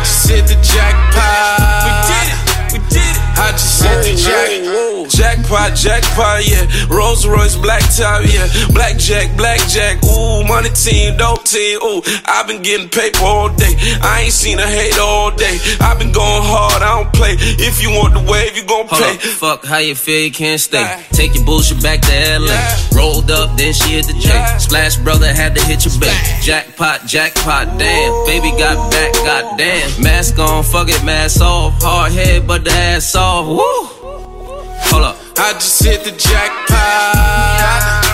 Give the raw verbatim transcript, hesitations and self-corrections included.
just hit the jackpot. We did it, we did it. I just hit the jack, jackpot, jackpot, yeah. Rolls Royce, black top, yeah. Blackjack, blackjack, ooh, money team, dope team, ooh. I've been getting paper all day. I ain't seen a hate all day. I've been going hard, I don't play. If you want the wave, you gon' pay. Hold up, fuck how you feel, you can't stay. Take your bullshit back to L A. Yeah. Rolled up, then she hit the J. Yeah. Splash brother had to hit your back. Jackpot, jackpot, damn. Ooh. Baby got back, goddamn. Mask on, fuck it, mask off. Hard head, but the ass off. Woo! Hold up. I just hit the jackpot.